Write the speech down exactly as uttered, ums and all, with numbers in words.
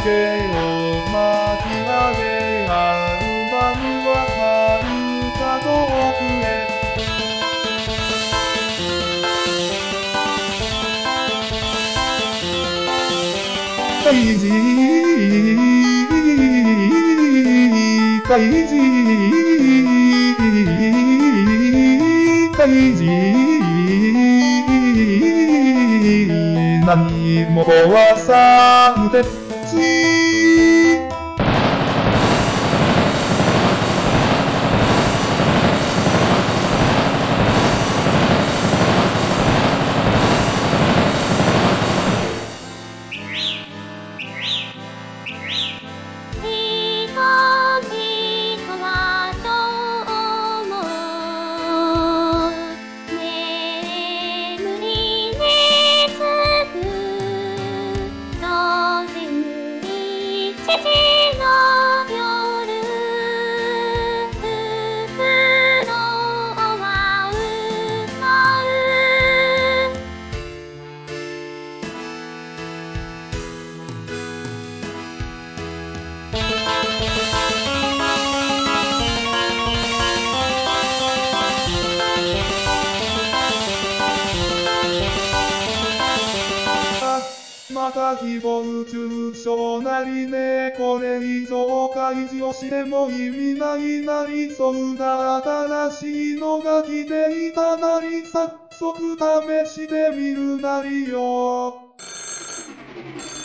げよ巻き上げアルバムは遥か遠くへデイジーデイジーデイジー何も壊さぬ鉄槌また誹謗中傷なりねこれ以上開示をしても意味ないなりそうだ新しいのが来ていたなり早速試してみるなりよ